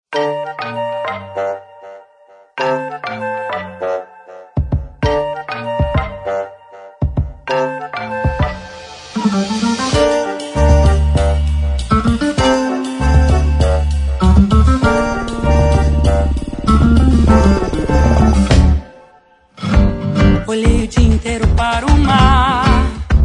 Olhei o dia inteiro para o mar,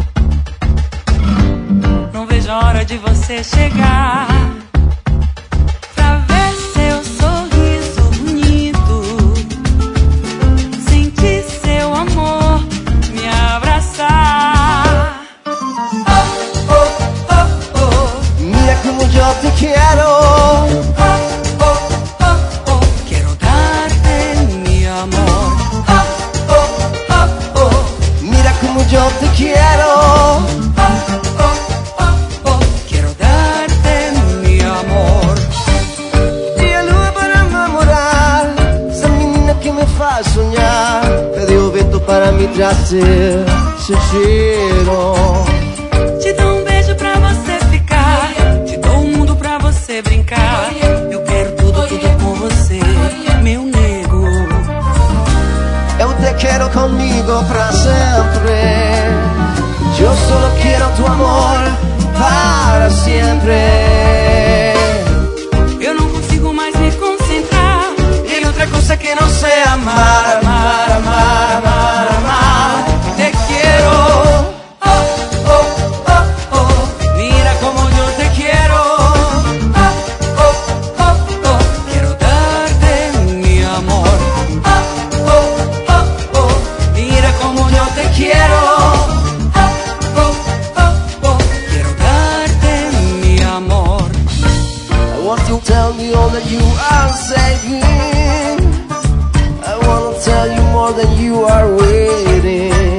não vejo a hora de você chegar, pra ver seu sorriso bonito, sentir seu amor me abraçar. Oh, oh, oh, oh. Mira como yo te quiero. Quiero darte mi amor. Yo te quiero. Quiero darte mi amor. Ti a lui para enamorar, essa menina que me faz sonhar. Pede o vento para me trazer seu cheiro. Te dou beijo pra você ficar, te dou o mundo pra você brincar. Eu quero tudo, tudo com você, meu nego. Eu te quero conmigo pra sempre. Yo solo quiero tu amor para siempre. Eu não consigo mais me concentrar em outra coisa que não seja amar, amar, amar, amar, amar. Te quiero. Oh, oh, oh, oh. Mira como yo te quiero. Oh, oh, oh, oh. Quiero darte mi amor. Oh, oh, oh, oh. Mira como yo te quiero. You tell me all that you are saying. I wanna tell you more than you are waiting.